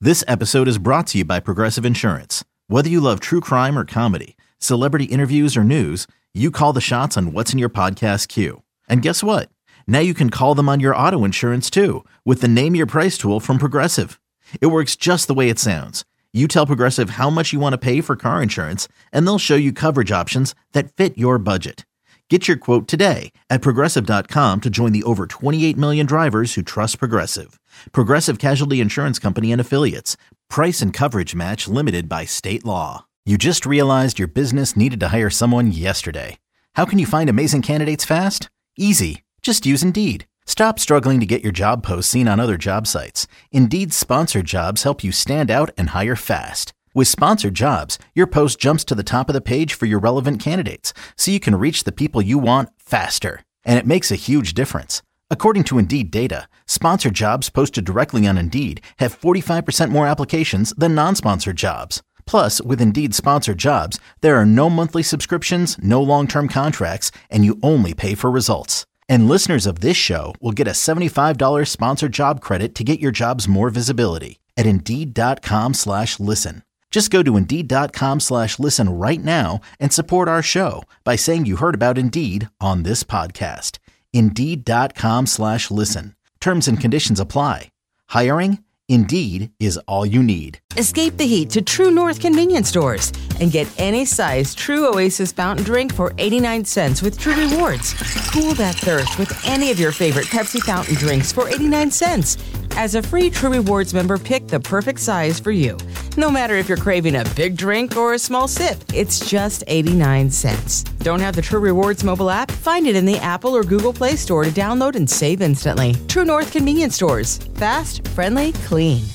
This episode is brought to you by Progressive Insurance. Whether you love true crime or comedy, celebrity interviews or news, you call the shots on what's in your podcast queue. And guess what? Now you can call them on your auto insurance too with the Name Your Price tool from Progressive. It works just the way it sounds. You tell Progressive how much you want to pay for car insurance, and they'll show you coverage options that fit your budget. Get your quote today at Progressive.com to join the over 28 million drivers who trust Progressive. Progressive Casualty Insurance Company and Affiliates. Price and coverage match limited by state law. You just realized your business needed to hire someone yesterday. How can you find amazing candidates fast? Easy. Just use Indeed. Stop struggling to get your job posts seen on other job sites. Indeed's sponsored jobs help you stand out and hire fast. With sponsored jobs, your post jumps to the top of the page for your relevant candidates, so you can reach the people you want faster. And it makes a huge difference. According to Indeed data, sponsored jobs posted directly on Indeed have 45% more applications than non-sponsored jobs. Plus, with Indeed sponsored jobs, there are no monthly subscriptions, no long-term contracts, and you only pay for results. And listeners of this show will get a $75 sponsored job credit to get your jobs more visibility at Indeed.com/listen. Just go to Indeed.com/listen right now and support our show by saying you heard about Indeed on this podcast. Indeed.com/listen. Terms and conditions apply. Hiring? Indeed is all you need. Escape the heat to True North convenience stores and get any size True Oasis fountain drink for 89 cents with True Rewards. Cool that thirst with any of your favorite Pepsi fountain drinks for 89 cents. As a free True Rewards member, pick the perfect size for you. No matter if you're craving a big drink or a small sip, it's just 89 cents. Don't have the True Rewards mobile app? Find it in the Apple or Google Play Store to download and save instantly. True North convenience stores. Fast, friendly, clean.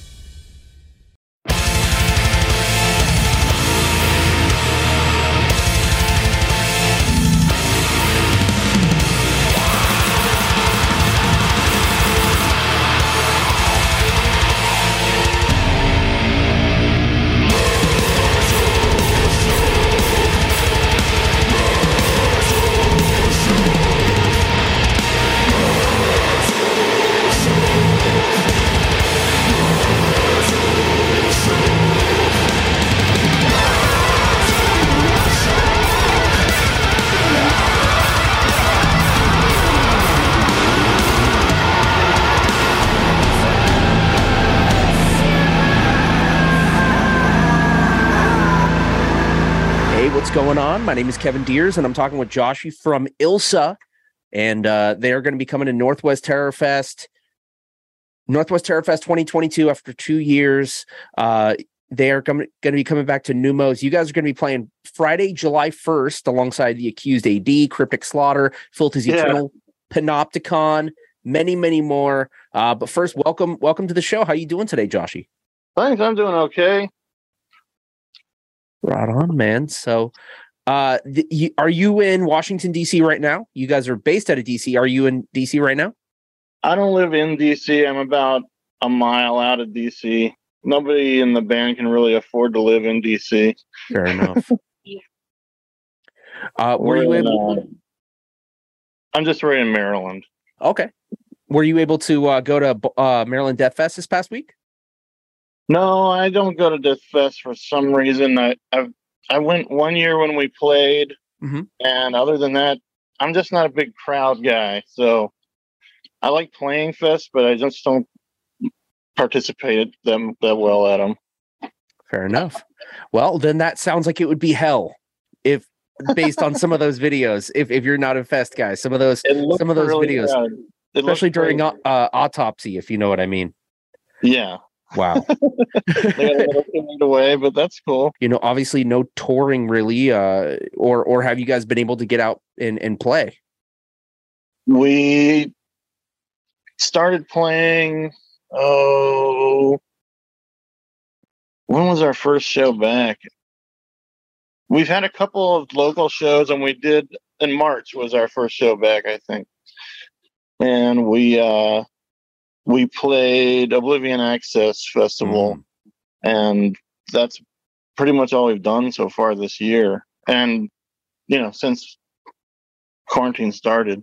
What's going on? My name is Kevin Deers, and I'm talking with Joshy from ILSA, and they're going to be coming to Northwest Terror Fest 2022 after 2 years. They are going to be coming back to Numos. You guys are going to be playing Friday, July 1st, alongside the Accused AD, Cryptic Slaughter, Filthy's Eternal, Panopticon, many, many more. But first, welcome to the show. How you doing today, Joshy? Thanks, I'm doing okay. Right on, man. So, are you in Washington, D.C. right now? You guys are based out of D.C. Are you in D.C. right now? I don't live in D.C. I'm about a mile out of D.C. Nobody in the band can really afford to live in D.C. Fair enough. Were you able? I'm just right in Maryland. Okay. Were you able to go to Maryland Death Fest this past week? No, I don't go to Death Fest for some reason. I went 1 year when we played, and other than that, I'm just not a big crowd guy. So I like playing fest, but I just don't participate that well at them. Fair enough. Well, then that sounds like it would be hell if based on some of those videos. If you're not a fest guy, some of those really videos, especially during autopsy, if you know what I mean. Yeah. Wow. They got a little carried away, but that's cool. You know, obviously no touring really, or have you guys been able to get out and play? We started playing, when was our first show back? We've had a couple of local shows, and we did in March was our first show back, I think. And we played Oblivion Access Festival, and that's pretty much all we've done so far this year. And, you know, since quarantine started.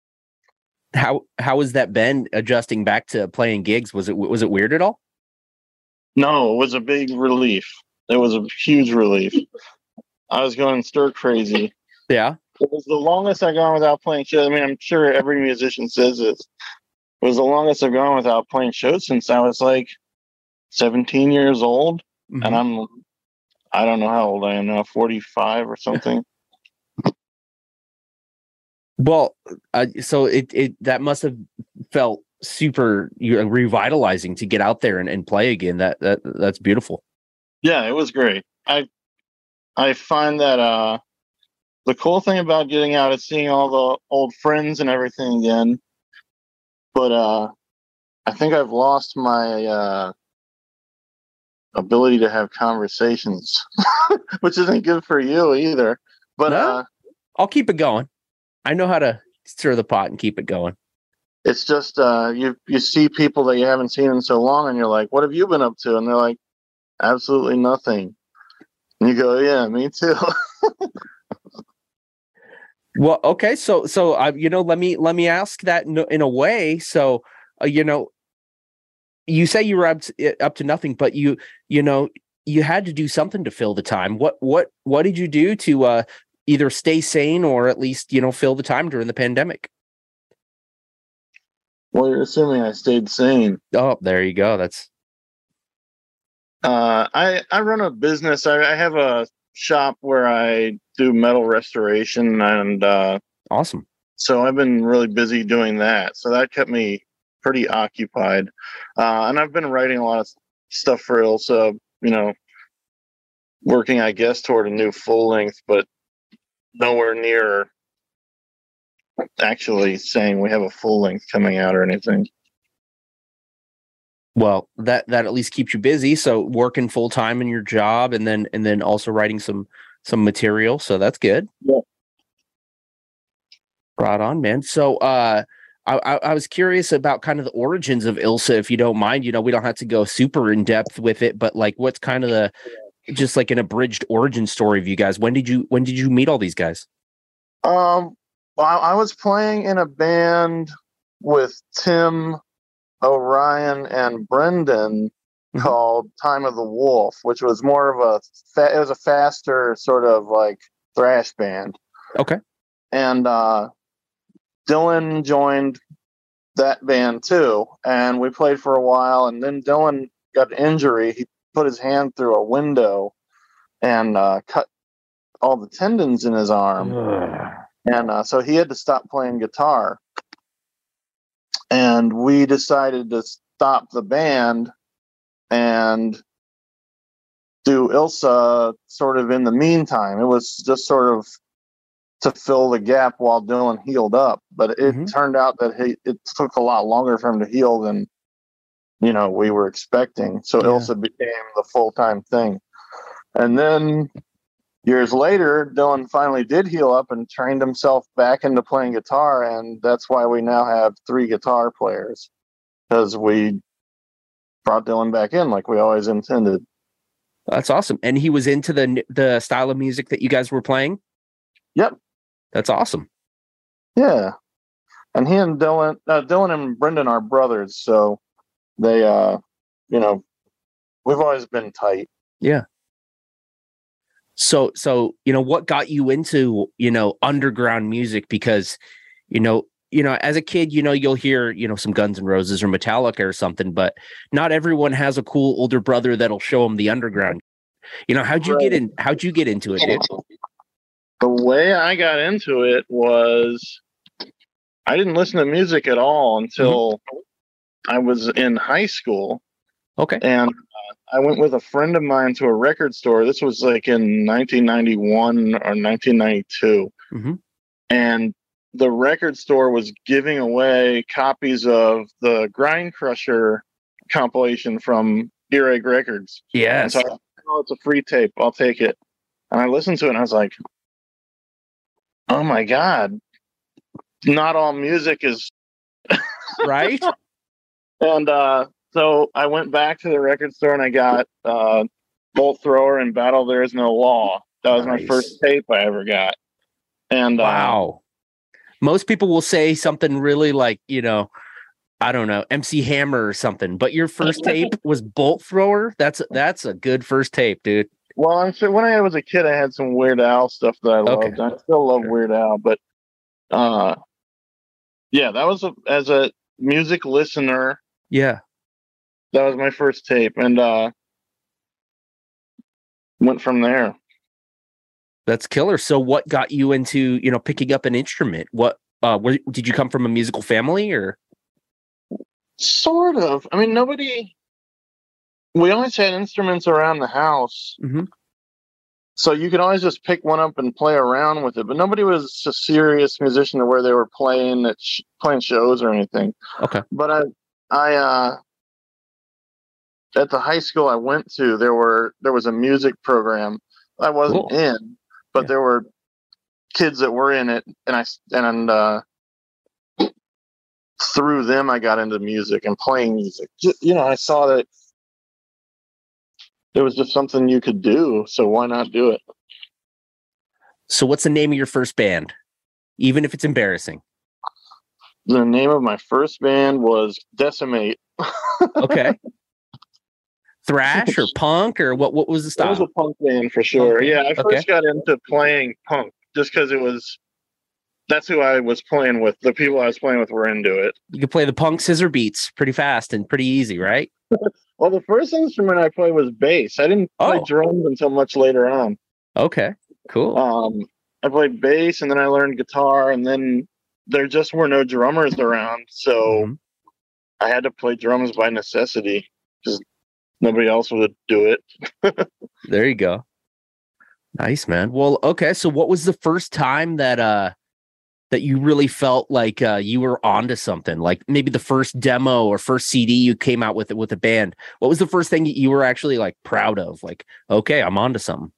How has that been adjusting back to playing gigs? Was it weird at all? No, it was a big relief. It was a huge relief. I was going stir crazy. Yeah. It was the longest I've gone without playing shows. I mean, I'm sure every musician says this. It was the longest I've gone without playing shows since I was like 17 years old. Mm-hmm. And I don't know how old I am now, 45 or something. Well, so it that must have felt super revitalizing to get out there and play again. That's beautiful. Yeah, it was great. I find that the cool thing about getting out is seeing all the old friends and everything again. But I think I've lost my ability to have conversations, which isn't good for you either. But no, I'll keep it going. I know how to stir the pot and keep it going. It's just you see people that you haven't seen in so long, and you're like, "What have you been up to?" And they're like, "Absolutely nothing." And you go, "Yeah, me too." Well, okay, so let me ask that in a way. So, you say you were up to nothing, but you had to do something to fill the time. What did you do to either stay sane or at least fill the time during the pandemic? Well, you're assuming I stayed sane. Oh, there you go. That's I run a business. I have a shop where I do metal restoration, and awesome. So I've been really busy doing that. So that kept me pretty occupied. And I've been writing a lot of stuff for Ilsa, working, I guess, toward a new full length, but nowhere near actually saying we have a full length coming out or anything. Well, that at least keeps you busy. So working full time in your job, and then also writing some material. So that's good. Yeah. Right on, man. So I was curious about kind of the origins of Ilsa, if you don't mind. We don't have to go super in depth with it, but like, what's kind of just like an abridged origin story of you guys? When did you meet all these guys? Well, I was playing in a band with Tim, Orion, and Brendan called Time of the Wolf, which was more of it was a faster sort of like thrash band. Okay. And Dylan joined that band too, and we played for a while, and then Dylan got an injury. He put his hand through a window and cut all the tendons in his arm. And so he had to stop playing guitar. And we decided to stop the band and do Ilsa sort of in the meantime. It was just sort of to fill the gap while Dylan healed up. But it turned out that it took a lot longer for him to heal than, we were expecting. So Ilsa became the full-time thing. And then years later, Dylan finally did heal up and trained himself back into playing guitar, and that's why we now have 3 guitar players, because we brought Dylan back in like we always intended. That's awesome. And he was into the style of music that you guys were playing? Yep. That's awesome. Yeah. And he and Dylan and Brendan are brothers, so they, we've always been tight. Yeah. So, what got you into, underground music? Because, as a kid, you'll hear, some Guns N' Roses or Metallica or something, but not everyone has a cool older brother that'll show them the underground. How'd you get into it, dude? The way I got into it was I didn't listen to music at all until I was in high school. Okay. And I went with a friend of mine to a record store. This was like in 1991 or 1992. And the record store was giving away copies of the Grind Crusher compilation from Earache Records. Yes. And so it's a free tape. I'll take it. And I listened to it and I was like, oh my God, not all music is right. And so I went back to the record store and I got Bolt Thrower and Battle There Is No Law. That was my first tape I ever got. And wow. Most people will say something really like, I don't know, MC Hammer or something. But your first tape was Bolt Thrower. That's a good first tape, dude. Well, I'm sure when I was a kid, I had some Weird Al stuff that I loved. I still love Weird Al, but yeah, that was as a music listener. Yeah, that was my first tape, and went from there. That's killer. So, what got you into picking up an instrument? What did you come from a musical family or? Sort of. I mean, we always had instruments around the house. Mm-hmm. So you could always just pick one up and play around with it. But nobody was a serious musician to where they were playing playing shows or anything. Okay. But I at the high school I went to, there was a music program. I wasn't in, but there were kids that were in it, and through them I got into music and playing music. I saw that it was just something you could do, so why not do it? So what's the name of your first band, even if it's embarrassing? The name of my first band was Decimate. Okay. Thrash or punk or what was the style? It was a punk band for sure. Yeah, I first got into playing punk just because that's who I was playing with. The people I was playing with were into it. You could play the punk scissor beats pretty fast and pretty easy, right? Well, the first instrument I played was bass. I didn't play drums until much later on. Okay, cool. I played bass, and then I learned guitar, and then there just were no drummers around, so I had to play drums by necessity because nobody else would do it. There you go. Nice, man. Well, okay. So, what was the first time that you really felt like you were onto something? Like maybe the first demo or first CD you came out with a band. What was the first thing you were actually like proud of? Like, okay, I'm onto something.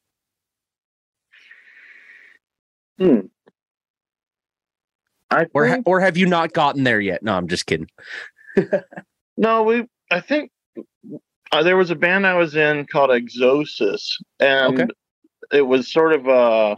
Or have you not gotten there yet? No, I'm just kidding. No, I think there was a band I was in called Exosis, and it was sort of a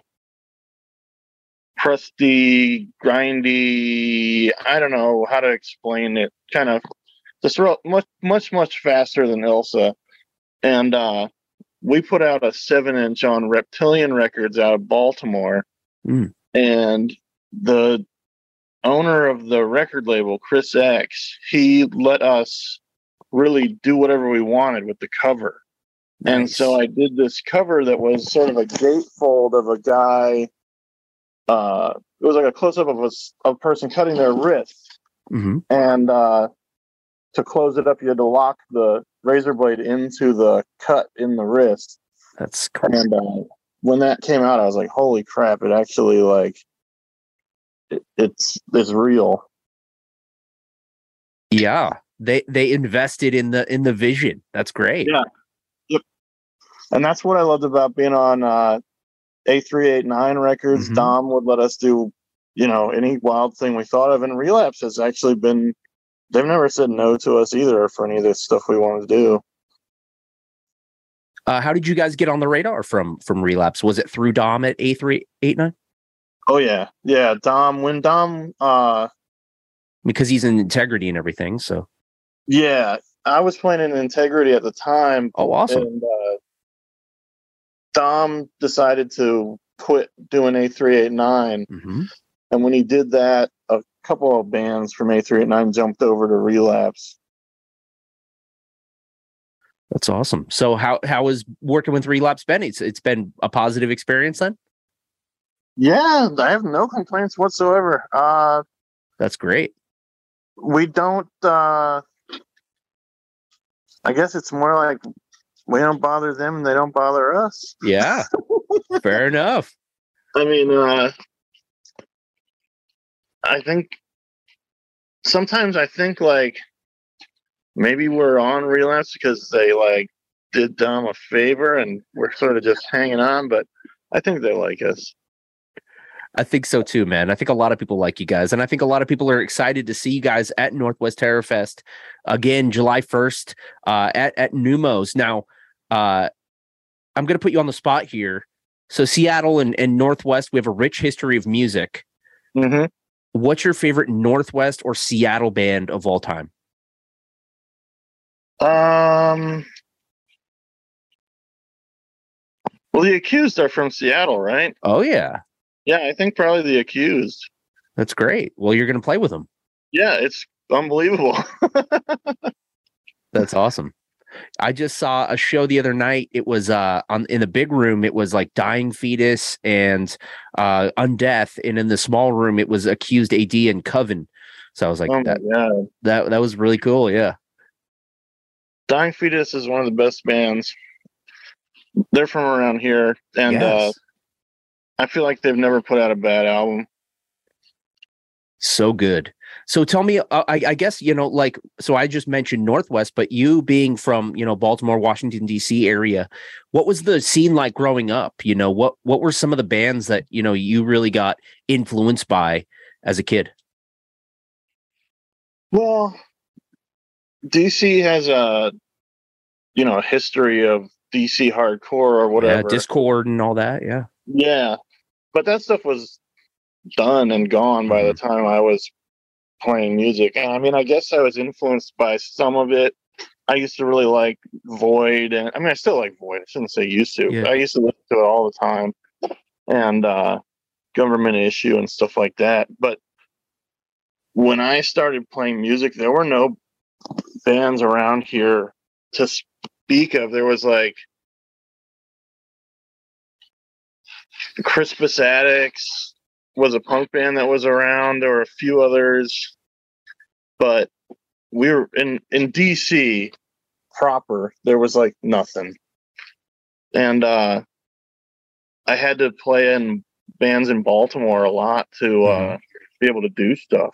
crusty, grindy, I don't know how to explain it, kind of just much faster than Ilsa. And we put out a 7-inch on Reptilian Records out of Baltimore. And the owner of the record label, Chris X, he let us really do whatever we wanted with the cover. Nice. And so I did this cover that was sort of a gatefold of a guy. It was like a close-up of a person cutting their wrist. And to close it up, you had to lock the razor blade into the cut in the wrist. That's cool. And when that came out, I was like, holy crap, it actually it's real. Yeah. They invested in the vision. That's great. Yeah. Yep. And that's what I loved about being on A389 Records. Dom would let us do, any wild thing we thought of. And Relapse has actually been, they've never said no to us either for any of the stuff we wanted to do. How did you guys get on the radar from Relapse? Was it through Dom at A389? Oh yeah. Yeah. When Dom, because he's in Integrity and everything. So yeah, I was playing in Integrity at the time. Oh, awesome. And Dom decided to quit doing A389. And when he did that, a couple of bands from A389 jumped over to Relapse. That's awesome. So how is working with Relapse been? It's been a positive experience then? Yeah, I have no complaints whatsoever. That's great. We don't I guess it's more like we don't bother them and they don't bother us. Yeah. Fair enough. I mean, I think sometimes like maybe we're on Relapse because they did Dom a favor and we're sort of just hanging on, but I think they like us. I think so too, man. I think a lot of people like you guys, and I think a lot of people are excited to see you guys at Northwest Terror Fest again, July 1st, at Numos. Now, I'm going to put you on the spot here. So Seattle and Northwest, we have a rich history of music. what's your favorite Northwest or Seattle band of all time? Well, the Accused are from Seattle, right? Oh, yeah. Yeah, I think probably the Accused. That's great. Well, you're going to play with them. Yeah, it's unbelievable. That's awesome. I just saw a show the other night. It was in the big room. It was like Dying Fetus and Undeath, and in the small room, it was Accused, AD, and Coven. So I was like, that was really cool. Yeah, Dying Fetus is one of the best bands. They're from around here, and yes. I feel like they've never put out a bad album. So good. So tell me, I guess, so I just mentioned Northwest, but you being from, Baltimore, Washington, D.C. area, what was the scene like growing up? What were some of the bands that, you really got influenced by as a kid? Well, D.C. has a history of D.C. hardcore or whatever. Yeah, Discord and all that. Yeah. Yeah. But that stuff was done and gone by the time I was playing music. And I mean, I guess I was influenced by some of it. I used to really like Void, and I mean, I still like Void. I shouldn't say used to. Yeah. But I used to listen to it all the time, and Government Issue and stuff like that. But when I started playing music, there were no bands around here to speak of. There was like Crispus Attucks was a punk band that was around. There were a few others, but we were in DC proper. There was like nothing, and I had to play in bands in Baltimore a lot to be able to do stuff.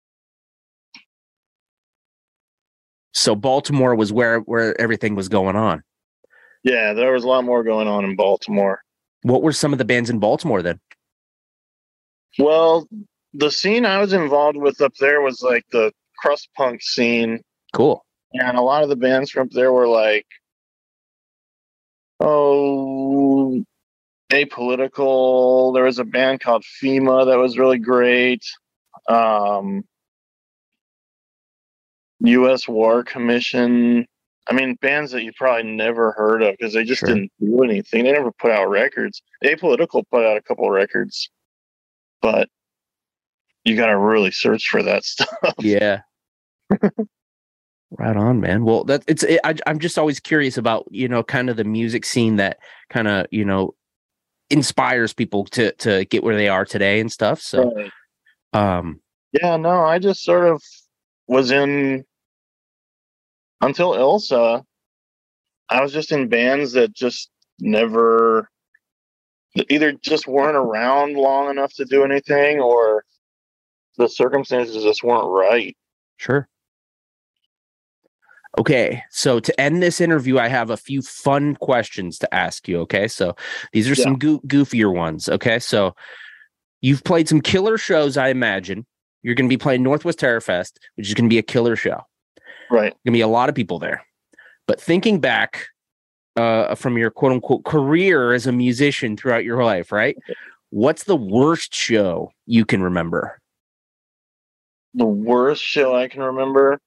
So Baltimore was where everything was going on. Yeah, there was a lot more going on in Baltimore. What were some of the bands in Baltimore then? Well, the scene I was involved with up there was like the crust punk scene. Cool. And a lot of the bands from up there were like, Apolitical. There was a band called FEMA that was really great. U.S. War Commission. I mean, bands that you probably never heard of because they just didn't do anything. They never put out records. Apolitical put out a couple of records, but you got to really search for that stuff. Yeah. Right on, man. Well, I'm just always curious about, kind of the music scene that kind of, inspires people to get where they are today and stuff. So, yeah, no, I just sort of was in until Ilsa. I was just in bands that just never either just weren't around long enough to do anything, or the circumstances just weren't right. Sure. Okay, so to end this interview, I have a few fun questions to ask you, okay? So these are some goofier ones, okay? So you've played some killer shows, I imagine. You're going to be playing Northwest Terror Fest, which is going to be a killer show. Right. Going to be a lot of people there. But thinking back from your quote-unquote career as a musician throughout your life, right? What's the worst show you can remember? The worst show I can remember?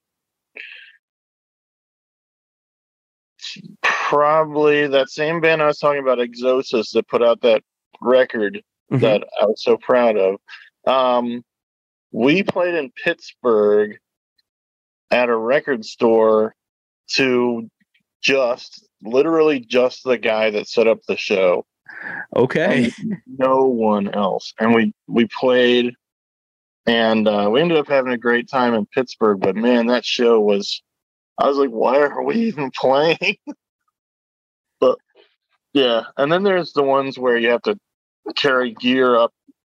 Probably that same band I was talking about, Exosis, that put out that record that I was so proud of. We played in Pittsburgh at a record store to literally just the guy that set up the show. Okay. No one else. And we played, and we ended up having a great time in Pittsburgh, but man, that show I was like, why are we even playing? But yeah, and then there's the ones where you have to carry gear up,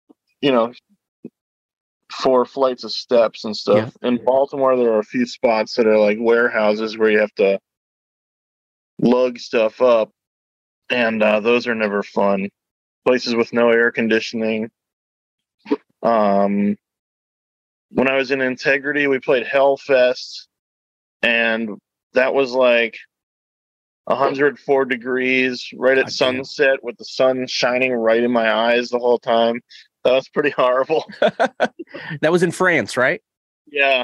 4 flights of steps and stuff. Yeah. In Baltimore, there are a few spots that are like warehouses where you have to lug stuff up, and those are never fun. Places with no air conditioning. When I was in Integrity, we played Hellfest, and that was like 104 degrees right at sunset with the sun shining right in my eyes the whole time. That was pretty horrible. That was in France, right? Yeah.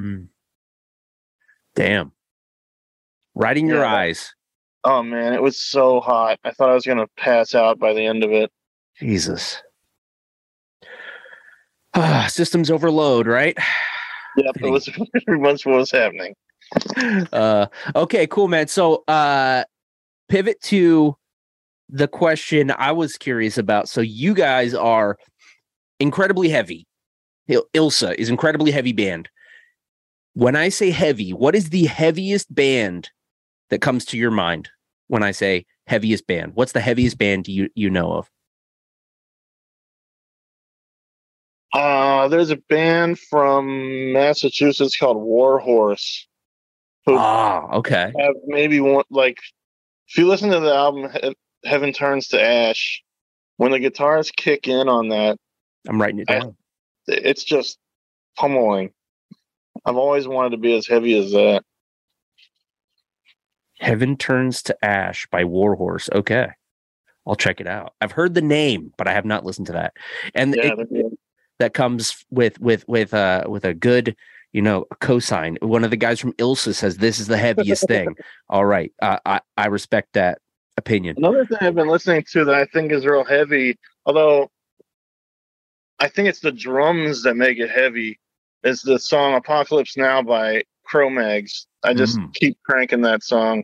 Damn. Right in your eyes. Oh, man, it was so hot. I thought I was going to pass out by the end of it. Jesus. Systems overload, right? Yep, it was pretty much what was happening. Okay, cool, man. So pivot to the question I was curious about. So you guys are incredibly heavy. Ilsa is incredibly heavy band. When I say heavy, what is the heaviest band that comes to your mind when I say heaviest band? What's the heaviest band you know of? There's a band from Massachusetts called Warhorse. Okay. Have maybe one, like, if you listen to the album Heaven Turns to Ash, when the guitars kick in on that, I'm writing it down. It's just pummeling. I've always wanted to be as heavy as that. Heaven Turns to Ash by Warhorse. Okay. I'll check it out. I've heard the name, but I have not listened to that. And that comes with a good, cosign. One of the guys from Ilsa says this is the heaviest thing. All right. I respect that opinion. Another thing I've been listening to that I think is real heavy, although I think it's the drums that make it heavy, is the song Apocalypse Now by Cro-Mags. I just keep cranking that song.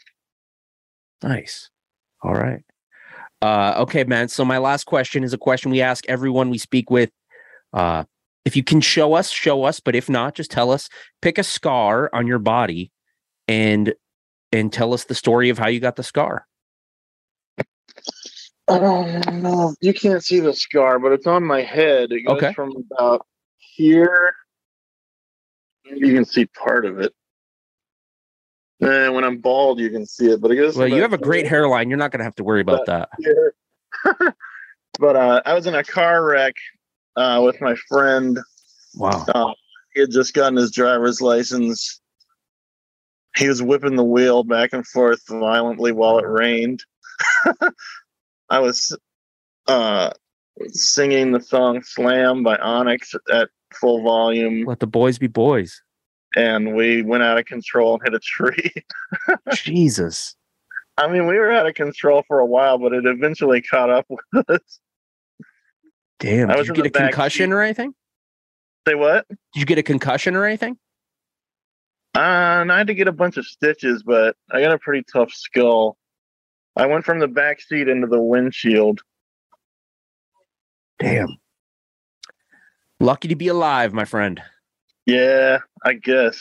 Nice. All right. Okay, man. So my last question is a question we ask everyone we speak with. If you can show us, but if not, just tell us. Pick a scar on your body and tell us the story of how you got the scar. I don't know. You can't see the scar, but it's on my head. It goes from about here. You can see part of it. And when I'm bald, you can see it. But it goes. Well, you have a great hairline. You're not going to have to worry about that. But I was in a car wreck with my friend. Wow. He had just gotten his driver's license. He was whipping the wheel back and forth violently while it rained. I was singing the song Slam by Onyx at full volume. Let the boys be boys. And we went out of control and hit a tree. Jesus. I mean, we were out of control for a while, but it eventually caught up with us. Damn. Did you get a concussion or anything? Say what? Did you get a concussion or anything? And I had to get a bunch of stitches, but I got a pretty tough skull. I went from the back seat into the windshield. Damn. Lucky to be alive, my friend. Yeah, I guess.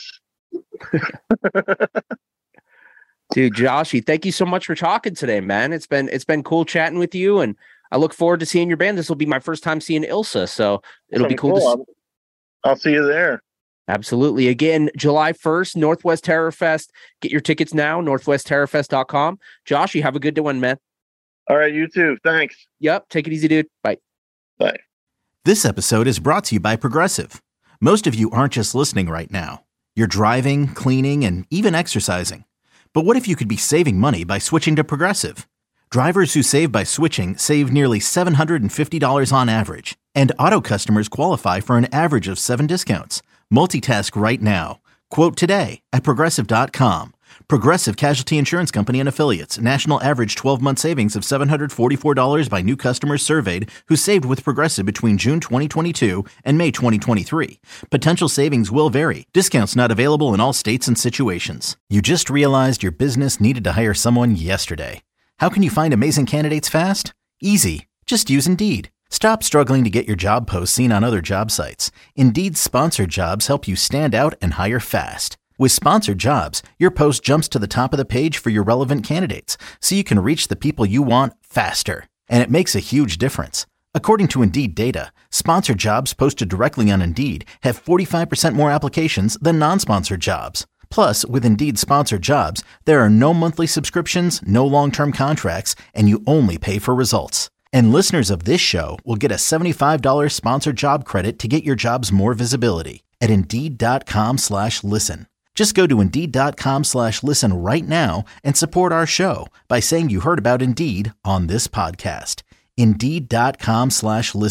Dude, Joshy, thank you so much for talking today, man. It's been cool chatting with you, and I look forward to seeing your band. This will be my first time seeing Ilsa, so it'll be cool. I'll see you there. Absolutely. Again, July 1st, Northwest Terror Fest. Get your tickets now, northwestterrorfest.com. Josh, you have a good one, man. All right, you too. Thanks. Yep. Take it easy, dude. Bye. Bye. This episode is brought to you by Progressive. Most of you aren't just listening right now. You're driving, cleaning, and even exercising. But what if you could be saving money by switching to Progressive? Drivers who save by switching save nearly $750 on average. And auto customers qualify for an average of 7 discounts. Multitask right now. Quote today at Progressive.com. Progressive Casualty Insurance Company and Affiliates. National average 12-month savings of $744 by new customers surveyed who saved with Progressive between June 2022 and May 2023. Potential savings will vary. Discounts not available in all states and situations. You just realized your business needed to hire someone yesterday. How can you find amazing candidates fast? Easy. Just use Indeed. Stop struggling to get your job posts seen on other job sites. Indeed's sponsored jobs help you stand out and hire fast. With sponsored jobs, your post jumps to the top of the page for your relevant candidates, so you can reach the people you want faster. And it makes a huge difference. According to Indeed data, sponsored jobs posted directly on Indeed have 45% more applications than non-sponsored jobs. Plus, with Indeed sponsored jobs, there are no monthly subscriptions, no long-term contracts, and you only pay for results. And listeners of this show will get a $75 sponsored job credit to get your jobs more visibility at Indeed.com/listen. Just go to Indeed.com/listen right now and support our show by saying you heard about Indeed on this podcast. Indeed.com/listen.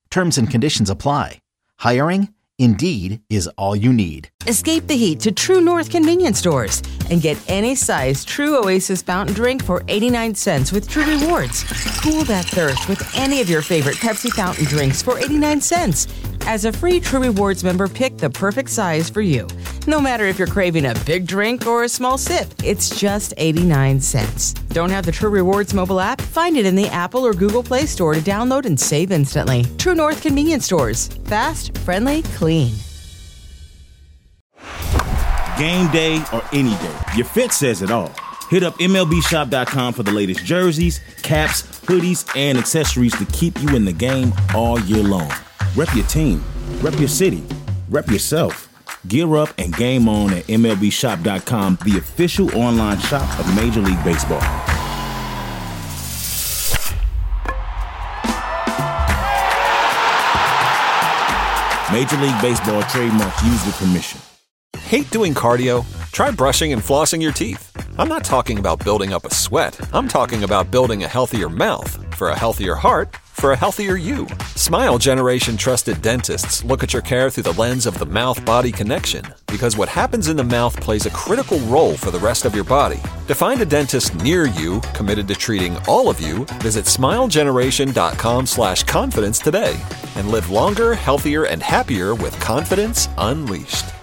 Terms and conditions apply. Hiring? Indeed is all you need. Escape the heat to True North convenience stores and get any size True Oasis fountain drink for 89 cents with True Rewards. Cool that thirst with any of your favorite Pepsi fountain drinks for 89 cents. As a free True Rewards member, pick the perfect size for you. No matter if you're craving a big drink or a small sip, it's just 89 cents. Don't have the True Rewards mobile app? Find it in the Apple or Google Play Store to download and save instantly. True North convenience stores. Fast, friendly, clean. Game day or any day, your fit says it all. Hit up MLBshop.com for the latest jerseys, caps, hoodies, and accessories to keep you in the game all year long. Rep your team, rep your city, rep yourself. Gear up and game on at MLBshop.com, the official online shop of Major League Baseball. Major League Baseball trademark used with permission. Hate doing cardio? Try brushing and flossing your teeth. I'm not talking about building up a sweat. I'm talking about building a healthier mouth for a healthier heart for a healthier you. Smile Generation trusted dentists look at your care through the lens of the mouth-body connection, because what happens in the mouth plays a critical role for the rest of your body. To find a dentist near you committed to treating all of you, visit smilegeneration.com/confidence today and live longer, healthier, and happier with confidence unleashed.